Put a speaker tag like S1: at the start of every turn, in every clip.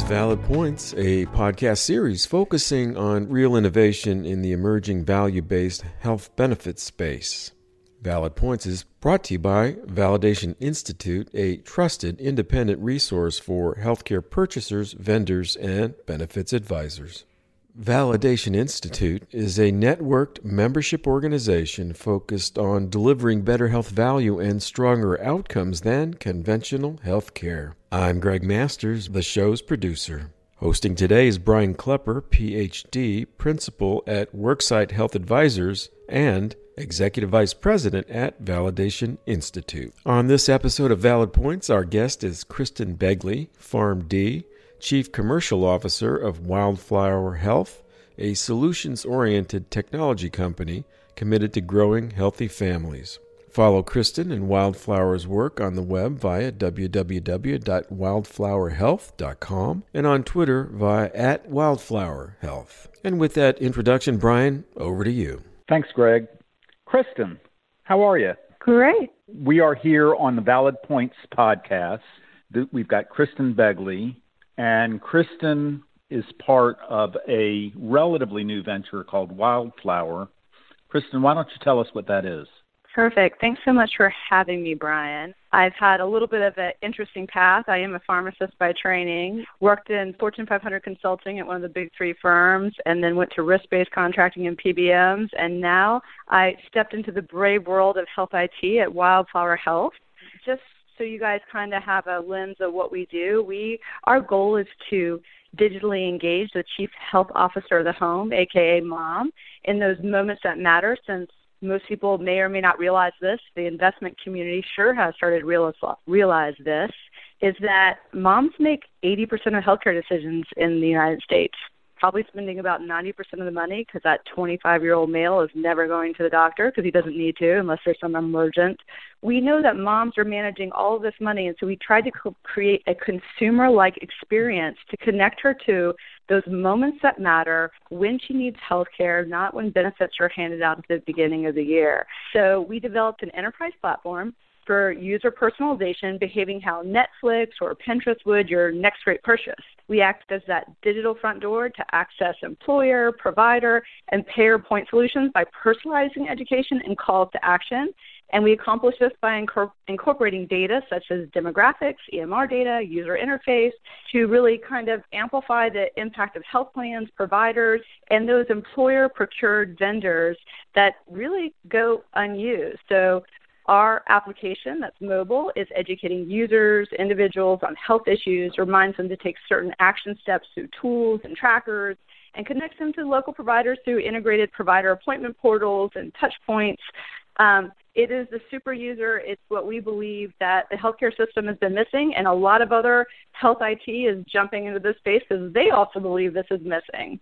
S1: Valid Points, a podcast series focusing on real innovation in the emerging value-based health benefits space. Valid Points is brought to you by Validation Institute, a trusted independent resource for healthcare purchasers, vendors, and benefits advisors. Validation Institute is a networked membership organization focused on delivering better health value and stronger outcomes than conventional health care. I'm Greg Masters, the show's producer. Hosting today is Brian Klepper, Ph.D., Principal at Worksite Health Advisors and Executive Vice President at Validation Institute. On this episode of Valid Points, our guest is Kristen Begley, PharmD, Chief Commercial Officer of Wildflower Health, a solutions-oriented technology company committed to growing healthy families. Follow Kristen and Wildflower's work on the web via www.wildflowerhealth.com and on Twitter via @wildflowerhealth. And with that introduction, Brian, over to you.
S2: Thanks, Greg. Kristen, how are you?
S3: Great.
S2: We are here on the Valid Points podcast. We've got Kristen Begley. And Kristen is part of a relatively new venture called Wildflower. Kristen, why don't you tell us what that is?
S3: Perfect. Thanks so much for having me, Brian. I've had a little bit of an interesting path. I am a pharmacist by training, worked in Fortune 500 consulting at one of the big three firms, and then went to risk-based contracting and PBMs. And now I stepped into the brave world of health IT at Wildflower Health. Just so you guys kind of have a lens of what we do, our goal is to digitally engage the chief health officer of the home, aka mom, in those moments that matter. Since most people may or may not realize this, the investment community sure has started to realize this, is that moms make 80% of healthcare decisions in the United States, probably spending about 90% of the money because that 25-year-old male is never going to the doctor because he doesn't need to unless there's some emergent. We know that moms are managing all of this money, and so we tried to create a consumer-like experience to connect her to those moments that matter when she needs health care, not when benefits are handed out at the beginning of the year. So we developed an enterprise platform for user personalization, behaving how Netflix or Pinterest would your next great purchase. We act as that digital front door to access employer, provider, and payer point solutions by personalizing education and calls to action. And we accomplish this by incorporating data such as demographics, EMR data, user interface, to really kind of amplify the impact of health plans, providers, and those employer-procured vendors that really go unused. So our application that's mobile is educating users, individuals on health issues, reminds them to take certain action steps through tools and trackers, and connects them to local providers through integrated provider appointment portals and touch points. It is the super user. It's what we believe that the healthcare system has been missing, and a lot of other health IT is jumping into this space because they also believe this is missing.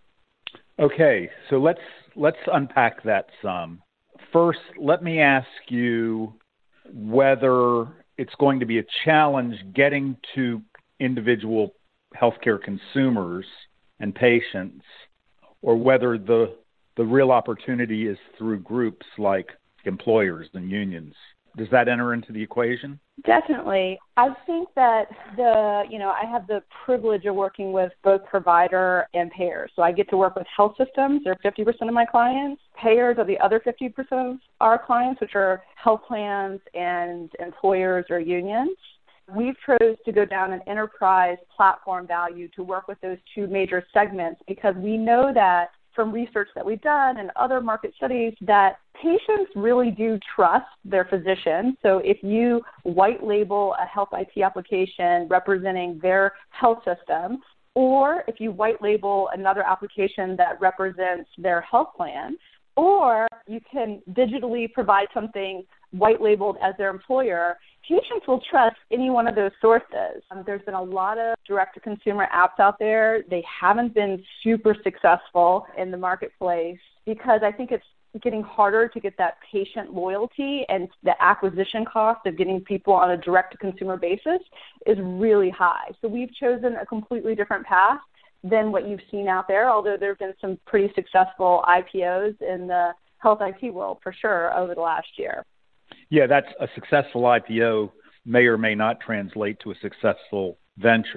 S2: Okay, so let's unpack that some. First, let me ask you whether it's going to be a challenge getting to individual healthcare consumers and patients, or whether the real opportunity is through groups like employers and unions. Does that enter into the equation?
S3: Definitely. I think that I have the privilege of working with both provider and payers. So I get to work with health systems. They're 50% of my clients. Payers are the other 50% of our clients, which are health plans and employers or unions. We've chose to go down an enterprise platform value to work with those two major segments because we know that from research that we've done and other market studies that patients really do trust their physician. So if you white label a health IT application representing their health system, or if you white label another application that represents their health plan, or you can digitally provide something white labeled as their employer, patients will trust any one of those sources. There's been a lot of direct-to-consumer apps out there. They haven't been super successful in the marketplace because I think it's getting harder to get that patient loyalty, and the acquisition cost of getting people on a direct-to-consumer basis is really high. So we've chosen a completely different path than what you've seen out there, although there have been some pretty successful IPOs in the health IT world for sure over the last year.
S2: Yeah, that's a successful IPO may or may not translate to a successful venture.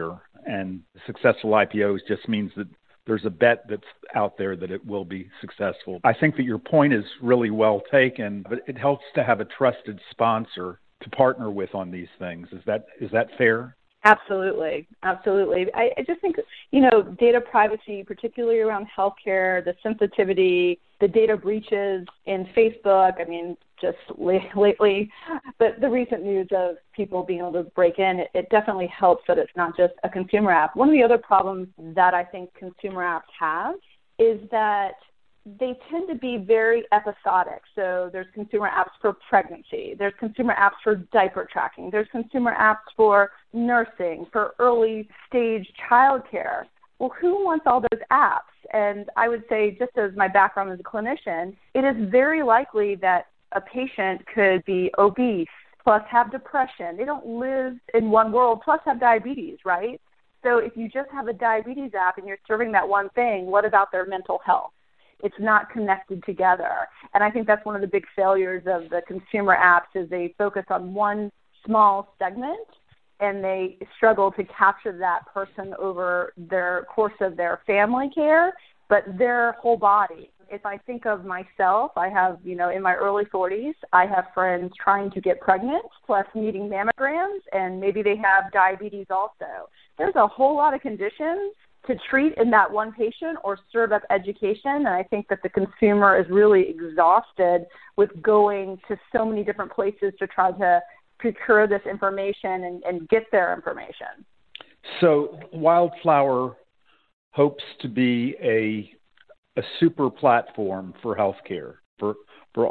S2: and successful IPOs just means that there's a bet that's out there that it will be successful. I think that your point is really well taken, but it helps to have a trusted sponsor to partner with on these things. Is that fair?
S3: Absolutely. Absolutely. I just think, data privacy, particularly around healthcare, the sensitivity, the data breaches in Facebook, just lately, but the recent news of people being able to break in, it definitely helps that it's not just a consumer app. One of the other problems that I think consumer apps have is that they tend to be very episodic. So there's consumer apps for pregnancy. There's consumer apps for diaper tracking. There's consumer apps for nursing, for early stage childcare. Well, who wants all those apps? And I would say, just as my background as a clinician, it is very likely that a patient could be obese, plus have depression. They don't live in one world, plus have diabetes, right? So if you just have a diabetes app and you're serving that one thing, what about their mental health? It's not connected together. And I think that's one of the big failures of the consumer apps is they focus on one small segment and they struggle to capture that person over their course of their family care, but their whole body. If I think of myself, I have, in my early 40s, I have friends trying to get pregnant, plus needing mammograms, and maybe they have diabetes also. There's a whole lot of conditions to treat in that one patient or serve up education, and I think that the consumer is really exhausted with going to so many different places to try to procure this information and get their information.
S2: So Wildflower hopes to be a super platform for healthcare, for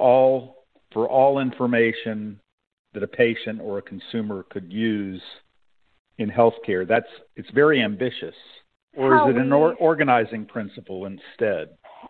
S2: all information that a patient or a consumer could use in healthcare. It's very ambitious. Or is it an organizing principle instead?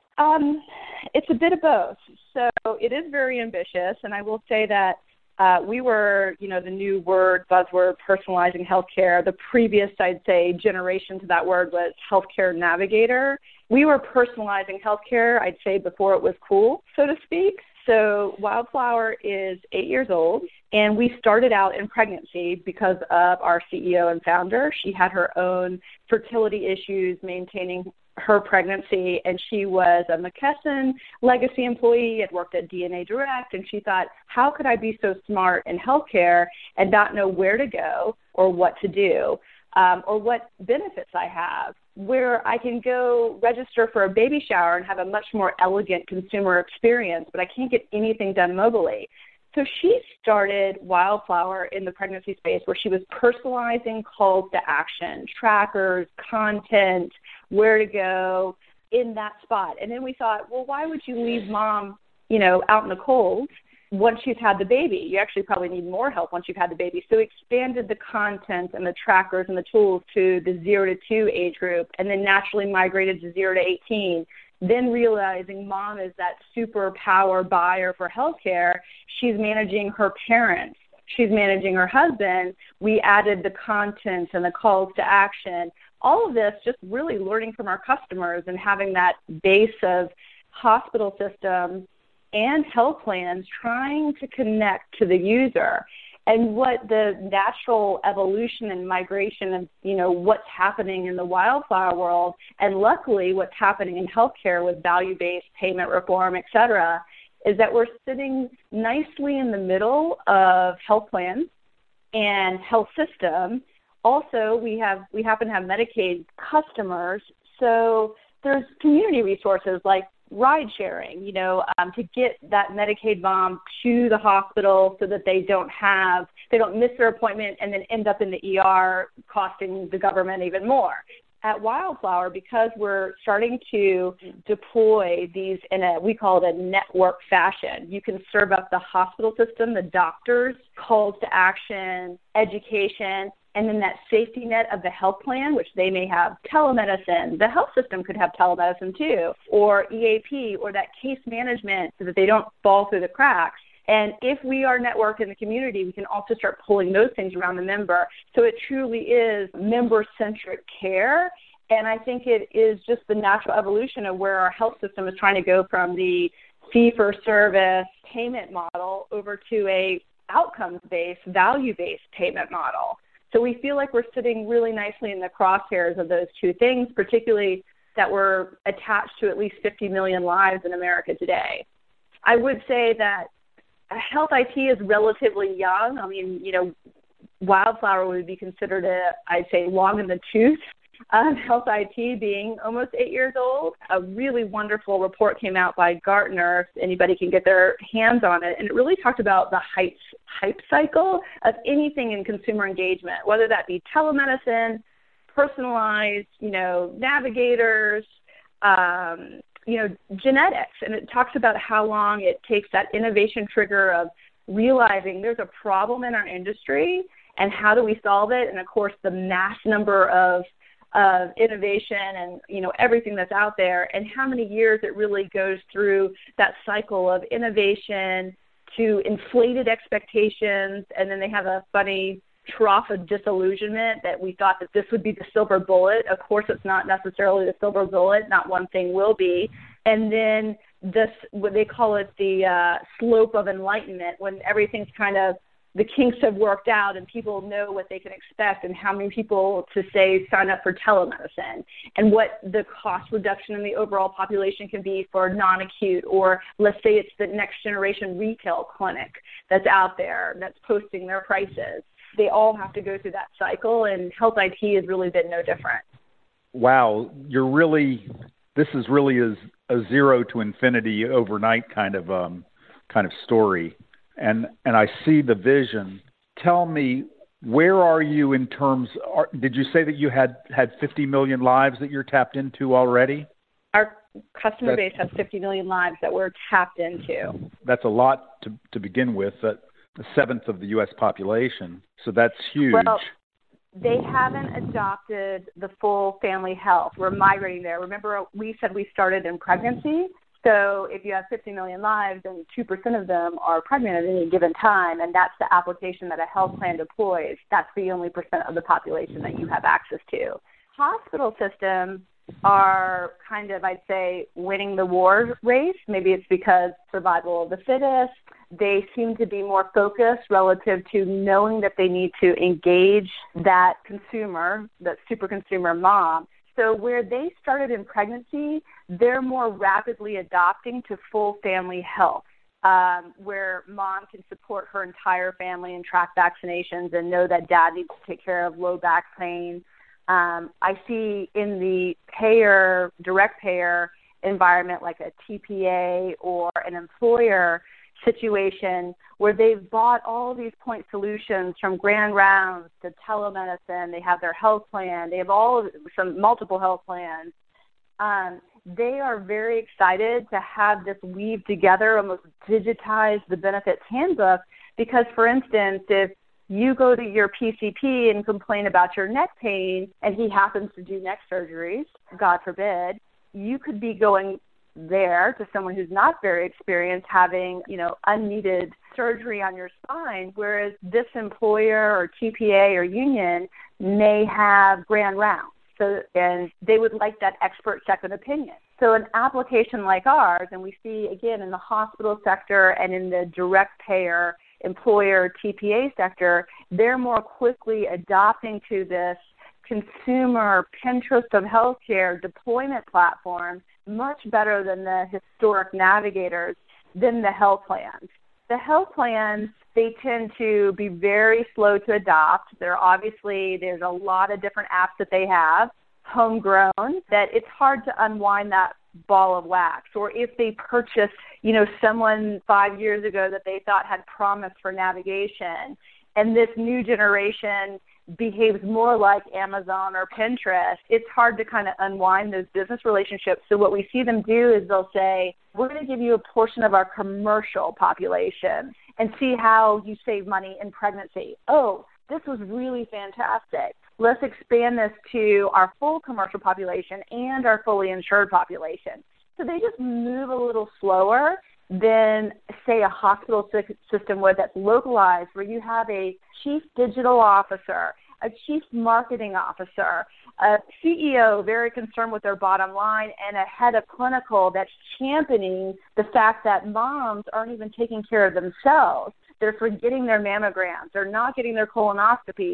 S3: It's a bit of both. So it is very ambitious, and I will say that we were, the new buzzword, personalizing healthcare. The previous, I'd say, generation to that word was healthcare navigator. We were personalizing healthcare, I'd say, before it was cool, so to speak. So Wildflower is 8 years old, and we started out in pregnancy because of our CEO and founder. She had her own fertility issues maintaining her pregnancy, and she was a McKesson legacy employee, had worked at DNA Direct, and she thought, how could I be so smart in healthcare and not know where to go or what to do, or what benefits I have, where I can go register for a baby shower and have a much more elegant consumer experience, but I can't get anything done mobily. So she started Wildflower in the pregnancy space where she was personalizing calls to action, trackers, content, where to go in that spot. And then we thought, well, why would you leave mom, out in the cold once she's had the baby? You actually probably need more help once you've had the baby. So we expanded the content and the trackers and the tools to the 0 to 2 age group, and then naturally migrated to 0 to 18. Then realizing mom is that superpower buyer for healthcare, she's managing her parents, she's managing her husband. We added the content and the calls to action. All of this just really learning from our customers and having that base of hospital systems and health plans trying to connect to the user. And what the natural evolution and migration of, what's happening in the Wildflower world, and luckily what's happening in healthcare with value-based payment reform, et cetera, is that we're sitting nicely in the middle of health plans and health system. Also, we happen to have Medicaid customers, so there's community resources like ride sharing, to get that Medicaid mom to the hospital so that they don't miss their appointment and then end up in the ER costing the government even more. At Wildflower, because we're starting to deploy these we call it a network fashion. You can serve up the hospital system, the doctors, calls to action, education, and then that safety net of the health plan, which they may have telemedicine. The health system could have telemedicine too, or EAP, or that case management so that they don't fall through the cracks. And if we are networked in the community, we can also start pulling those things around the member. So it truly is member-centric care. And I think it is just the natural evolution of where our health system is trying to go from the fee-for-service payment model over to a outcomes-based, value-based payment model. So we feel like we're sitting really nicely in the crosshairs of those two things, particularly that we're attached to at least 50 million lives in America today. I would say that health IT is relatively young. I mean, Wildflower would be considered I'd say, long in the tooth. Health IT being almost 8 years old. A really wonderful report came out by Gartner, if anybody can get their hands on it, and it really talked about the hype cycle of anything in consumer engagement, whether that be telemedicine, personalized, navigators, genetics. And it talks about how long it takes that innovation trigger of realizing there's a problem in our industry and how do we solve it. And, of course, the mass number of innovation and, everything that's out there, and how many years it really goes through that cycle of innovation to inflated expectations, and then they have a funny trough of disillusionment that we thought that this would be the silver bullet. Of course, it's not necessarily the silver bullet. Not one thing will be. And then what they call it, the slope of enlightenment, when everything's kind of, the kinks have worked out and people know what they can expect and how many people to say sign up for telemedicine and what the cost reduction in the overall population can be for non-acute, or let's say it's the next generation retail clinic that's out there that's posting their prices. They all have to go through that cycle, and health IT has really been no different.
S2: Wow, this is really a zero to infinity overnight kind of story. And I see the vision. Tell me, where are you in terms? Did you say that you had 50 million lives that you're tapped into already?
S3: Our customer base has 50 million lives that we're tapped into.
S2: That's a lot to begin with. A seventh of the U.S. population. So that's huge.
S3: Well, they haven't adopted the full family health. We're migrating there. Remember, we said we started in pregnancy. So if you have 50 million lives and 2% of them are pregnant at any given time, and that's the application that a health plan deploys, that's the only percent of the population that you have access to. Hospital systems are kind of, I'd say, winning the war race. Maybe it's because survival of the fittest. They seem to be more focused relative to knowing that they need to engage that consumer, that super consumer mom. So where they started in pregnancy, they're more rapidly adopting to full family health, where mom can support her entire family and track vaccinations and know that dad needs to take care of low back pain. I see in the direct payer environment, like a TPA or an employer situation, where they've bought all these point solutions from grand rounds to telemedicine. They have their health plan. They have multiple health plans. They are very excited to have this weave together, almost digitize the benefits handbook, because, for instance, if you go to your PCP and complain about your neck pain, and he happens to do neck surgeries, God forbid, you could be going there to someone who's not very experienced, having, unneeded surgery on your spine, whereas this employer or TPA or union may have grand rounds. And they would like that expert second opinion. So an application like ours, and we see, again, in the hospital sector and in the direct payer employer TPA sector, they're more quickly adopting to this consumer Pinterest of healthcare deployment platform much better than the historic navigators than the health plans. The health plans, they tend to be very slow to adopt. There's a lot of different apps that they have, homegrown, that it's hard to unwind that ball of wax. Or if they purchase, someone 5 years ago that they thought had promise for navigation, and this new generation behaves more like Amazon or Pinterest, it's hard to kind of unwind those business relationships. So what we see them do is they'll say, we're going to give you a portion of our commercial population and see how you save money in pregnancy. Oh, this was really fantastic. Let's expand this to our full commercial population and our fully insured population. So they just move a little slower than, say, a hospital system that's localized, where you have a chief digital officer, a chief marketing officer, a CEO very concerned with their bottom line, and a head of clinical that's championing the fact that moms aren't even taking care of themselves. They're forgetting their mammograms. They're not getting their colonoscopies.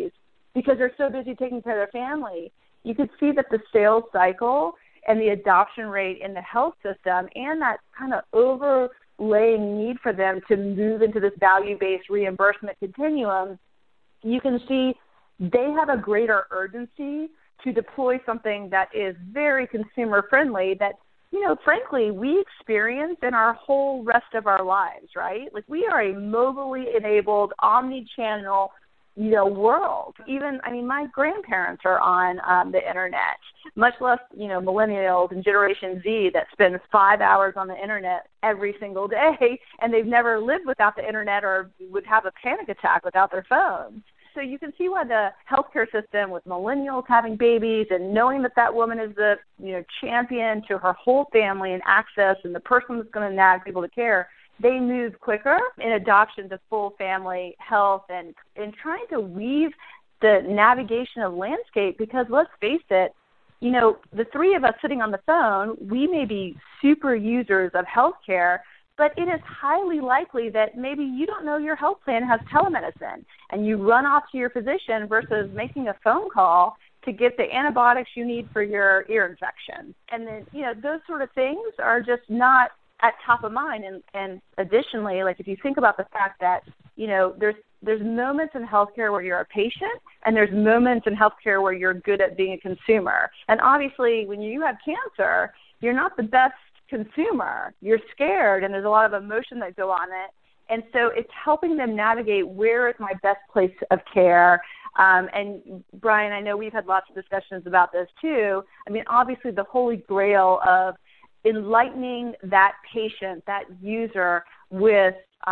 S3: because they're so busy taking care of their family. You could see that the sales cycle and the adoption rate in the health system and that kind of overlaying need for them to move into this value-based reimbursement continuum, you can see they have a greater urgency to deploy something that is very consumer-friendly that, you know, frankly, we experience in our whole rest of our lives, right? Like, we are a mobilely enabled, omni-channel, you know, world. Even, I mean, my grandparents are on the internet, much less, you know, millennials and Generation Z that spend 5 hours on the internet every single day, and they've never lived without the internet or would have a panic attack without their phones. So you can see why the healthcare system, with millennials having babies and knowing that that woman is the, you know, champion to her whole family and access and the person that's going to nag people to care, they move quicker in adoption to full family health and trying to weave the navigation of landscape, because let's face it, you know, the three of us sitting on the phone, we may be super users of healthcare, but it is highly likely that maybe you don't know your health plan has telemedicine and you run off to your physician versus making a phone call to get the antibiotics you need for your ear infection. And then, you know, those sort of things are just not at top of mind. And additionally, like, if you think about the fact that, you know, there's moments in healthcare where you're a patient and there's moments in healthcare where you're good at being a consumer. And obviously, when you have cancer, you're not the best consumer. You're scared, and there's a lot of emotion that go on it. And so it's helping them navigate where is my best place of care. And Brian, I know we've had lots of discussions about this too. I mean, obviously the holy grail of enlightening that patient, that user, with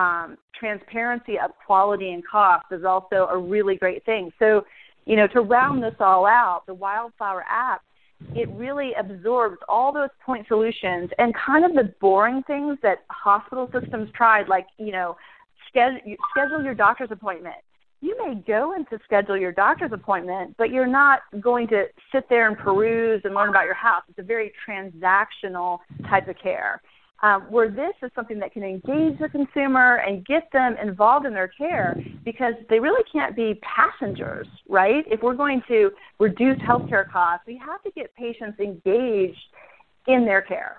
S3: transparency of quality and cost is also a really great thing. So, you know, to round this all out, the Wildflower app, it really absorbs all those point solutions and kind of the boring things that hospital systems tried, like, you know, schedule your doctor's appointment. You may go in to schedule your doctor's appointment, but you're not going to sit there and peruse and learn about your house. It's a very transactional type of care. Where this is something that can engage the consumer and get them involved in their care, because they really can't be passengers, right? If we're going to reduce healthcare costs, we have to get patients engaged in their care.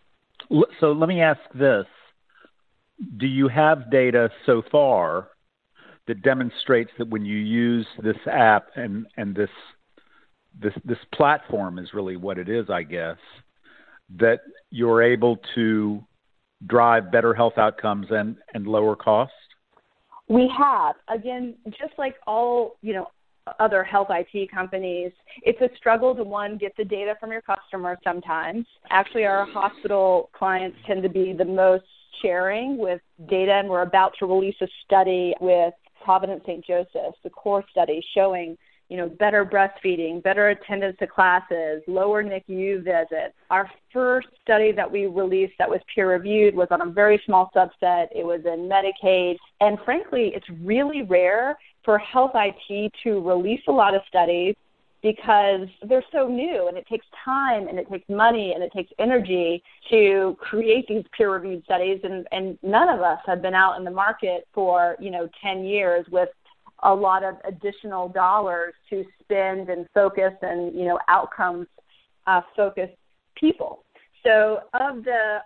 S2: So let me ask this. Do you have data so far that demonstrates that when you use this app and this platform is really what it is, I guess, that you're able to drive better health outcomes and lower costs?
S3: We have. Again, just like all, you know, other health IT companies, it's a struggle to, one, get the data from your customers sometimes. Actually, our hospital clients tend to be the most sharing with data, and we're about to release a study with Providence St. Joseph's, the core study showing, you know, better breastfeeding, better attendance to classes, lower NICU visits. Our first study that we released that was peer-reviewed was on a very small subset. It was in Medicaid. And frankly, it's really rare for health IT to release a lot of studies because they're so new, and it takes time, and it takes money, and it takes energy to create these peer-reviewed studies. And none of us have been out in the market for, you know, 10 years with a lot of additional dollars to spend and focus and, you know, outcomes focused people. So of the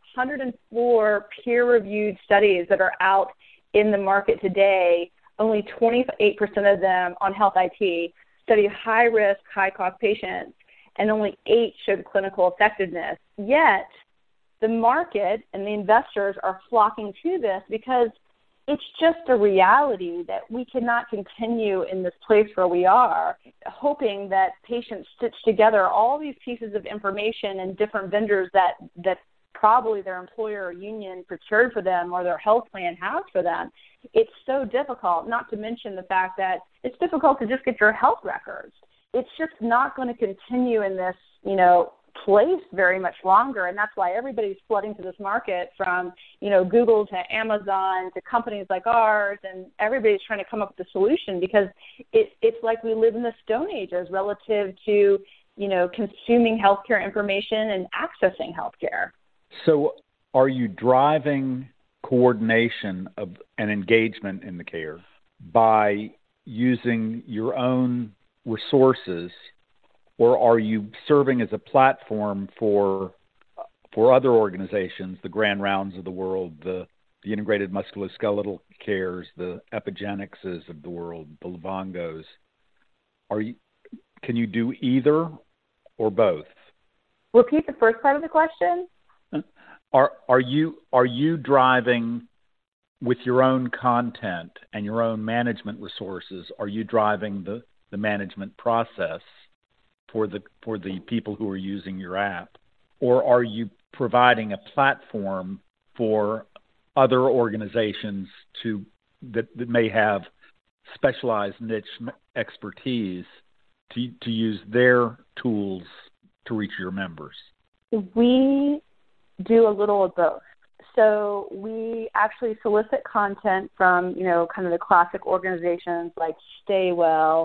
S3: 104 peer-reviewed studies that are out in the market today, only 28% of them on health IT study high-risk, high-cost patients, and only 8 showed clinical effectiveness. Yet the market and the investors are flocking to this because it's just a reality that we cannot continue in this place where we are, hoping that patients stitch together all these pieces of information and different vendors that probably their employer or union procured for them or their health plan has for them. It's so difficult, not to mention the fact that it's difficult to just get your health records. It's just not going to continue in this, you know, place very much longer, and that's why everybody's flooding to this market, from, you know, Google to Amazon to companies like ours, and everybody's trying to come up with a solution because it's like we live in the Stone Ages relative to, you know, consuming healthcare information and accessing healthcare.
S2: So are you driving coordination of and engagement in the care by using your own resources, or are you serving as a platform for other organizations, the Grand Rounds of the world, the integrated musculoskeletal cares, the Epigenics of the world, the Livongos? Can you do either or both?
S3: Repeat the first part of the question.
S2: Are you driving with your own content and your own management resources? Are you driving the management process for the people who are using your app, or are you providing a platform for other organizations that may have specialized niche expertise to use their tools to reach your members?
S3: We do a little of both. So we actually solicit content from, kind of the classic organizations like Staywell,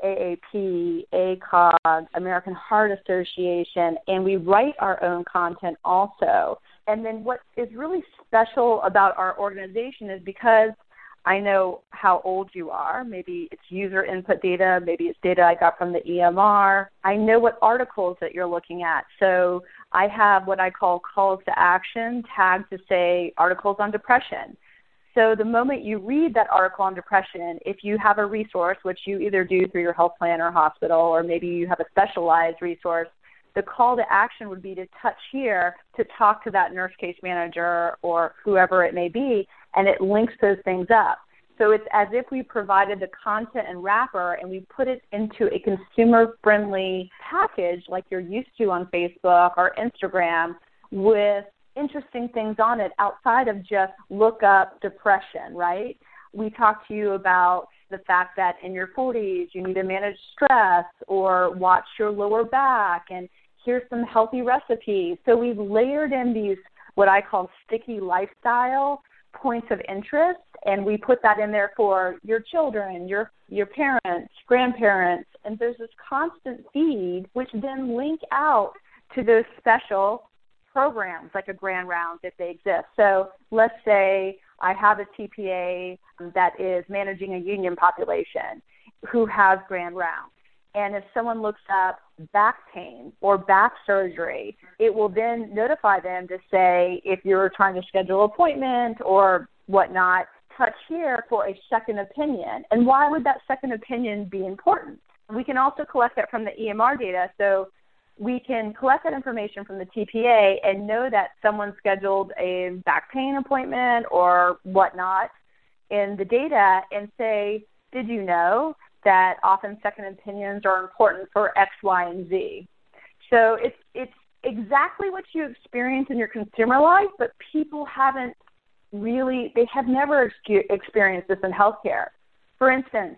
S3: AAP, ACOG, American Heart Association, and we write our own content also. And then what is really special about our organization is because I know how old you are. Maybe it's user input data. Maybe it's data I got from the EMR. I know what articles that you're looking at. So I have what I call calls to action tagged to say articles on depression. So the moment you read that article on depression, if you have a resource, which you either do through your health plan or hospital, or maybe you have a specialized resource, the call to action would be to touch here to talk to that nurse case manager or whoever it may be, and it links those things up. So it's as if we provided the content and wrapper and we put it into a consumer-friendly package like you're used to on Facebook or Instagram with interesting things on it outside of just look up depression, right? We talk to you about the fact that in your 40s you need to manage stress or watch your lower back, and here's some healthy recipes. So we've layered in these what I call sticky lifestyle points of interest, and we put that in there for your children, your parents, grandparents, and there's this constant feed which then link out to those special programs like a Grand Rounds if they exist. So let's say I have a TPA that is managing a union population who has Grand Rounds. And if someone looks up back pain or back surgery, it will then notify them to say, if you're trying to schedule an appointment or whatnot, touch here for a second opinion. And why would that second opinion be important? We can also collect that from the EMR data. So we can collect that information from the TPA and know that someone scheduled a back pain appointment or whatnot in the data and say, did you know that often second opinions are important for X, Y, and Z? So it's exactly what you experience in your consumer life, but people haven't really, they have never experienced this in healthcare. For instance,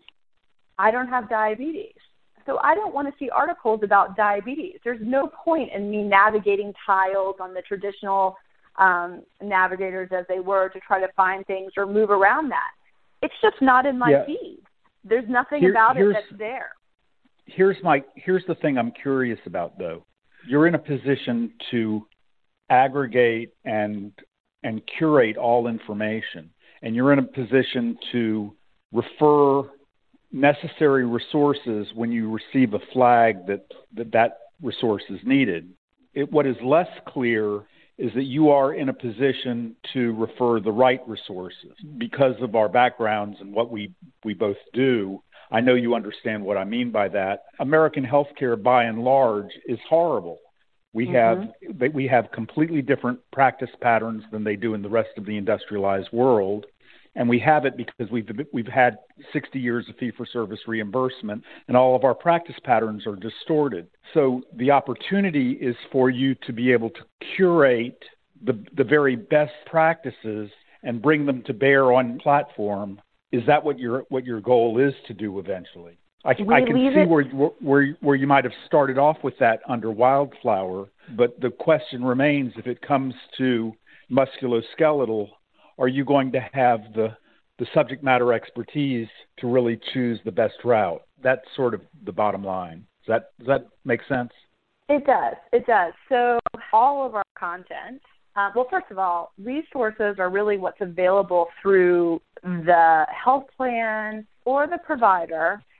S3: I don't have diabetes, so I don't want to see articles about diabetes. There's no point in me navigating tiles on the traditional navigators as they were to try to find things or move around that. It's just not in my feed. There's nothing about it that's there.
S2: Here's the thing I'm curious about, though. You're in a position to aggregate and curate all information, and you're in a position to refer necessary resources when you receive a flag that resource is needed. What is less clear is that you are in a position to refer the right resources. Because of our backgrounds and what we both do, I know you understand what I mean by that. American healthcare, by and large, is horrible. We have completely different practice patterns than they do in the rest of the industrialized world. And we have it because we've had 60 years of fee-for-service reimbursement, and all of our practice patterns are distorted. So the opportunity is for you to be able to curate the very best practices and bring them to bear on platform. Is that what your goal is to do eventually? I can see where you might have started off with that under Wildflower, but the question remains, if it comes to musculoskeletal, are you going to have the subject matter expertise to really choose the best route? That's sort of the bottom line. Does that make sense?
S3: It does. So all of our content, well, first of all, resources are really what's available through the health plan or the provider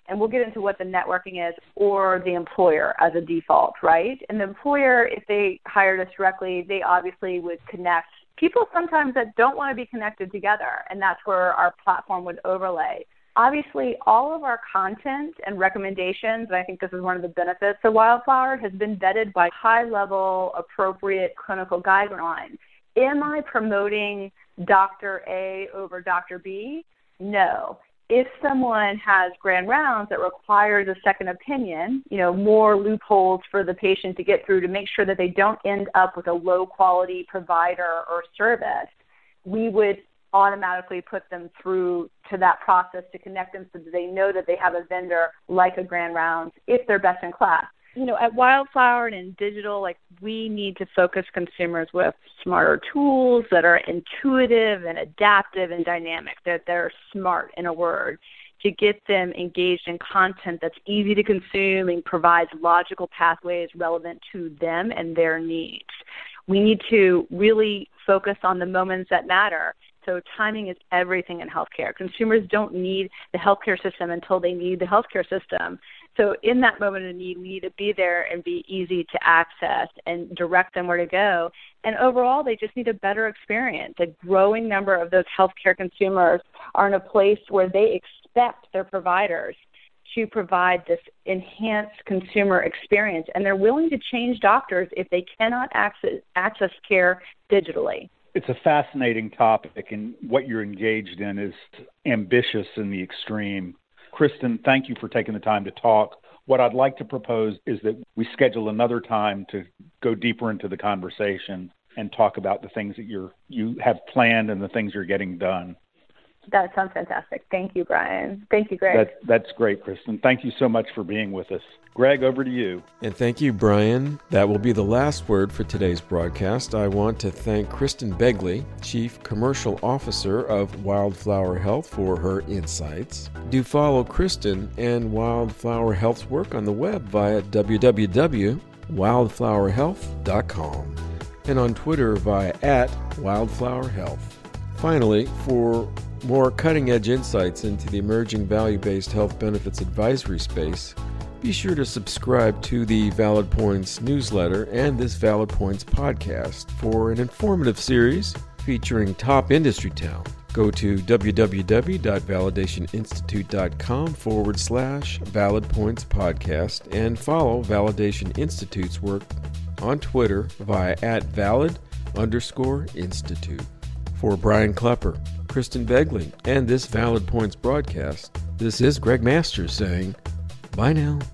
S3: and we'll get into what the networking is, or the employer as a default, right? And the employer, if they hired us directly, they obviously would connect people sometimes that don't want to be connected together, and that's where our platform would overlay. Obviously, all of our content and recommendations, and I think this is one of the benefits of Wildflower, has been vetted by high-level, appropriate clinical guidelines. Am I promoting Dr. A over Dr. B? No. If someone has grand rounds that requires a second opinion, more loopholes for the patient to get through to make sure that they don't end up with a low-quality provider or service, we would automatically put them through to that process to connect them so that they know that they have a vendor like a Grand Rounds if they're best in class. At Wildflower and in digital, we need to focus consumers with smarter tools that are intuitive and adaptive and dynamic, that they're smart, in a word, to get them engaged in content that's easy to consume and provides logical pathways relevant to them and their needs. We need to really focus on the moments that matter. So timing is everything in healthcare. Consumers don't need the healthcare system until they need the healthcare system. So in that moment of need, we need to be there and be easy to access and direct them where to go. And overall, they just need a better experience. A growing number of those healthcare consumers are in a place where they expect their providers to provide this enhanced consumer experience, and they're willing to change doctors if they cannot access care digitally.
S2: It's a fascinating topic, and what you're engaged in is ambitious in the extreme. Kristen, thank you for taking the time to talk. What I'd like to propose is that we schedule another time to go deeper into the conversation and talk about the things that you have planned and the things you're getting done.
S3: That sounds fantastic. Thank you, Brian. Thank you, Greg.
S2: That's great, Kristen. Thank you so much for being with us. Greg, over to you.
S1: And thank you, Brian. That will be the last word for today's broadcast. I want to thank Kristen Begley, Chief Commercial Officer of Wildflower Health, for her insights. Do follow Kristen and Wildflower Health's work on the web via www.wildflowerhealth.com and on Twitter via @wildflowerhealth. Finally, for more cutting-edge insights into the emerging value-based health benefits advisory space, be sure to subscribe to the Valid Points newsletter and this Valid Points podcast for an informative series featuring top industry talent. Go to www.validationinstitute.com/Valid Points podcast and follow Validation Institute's work on Twitter via @valid_institute. For Brian Klepper, Kristen Begley, and this Valid Points broadcast, this is Greg Masters saying, bye now.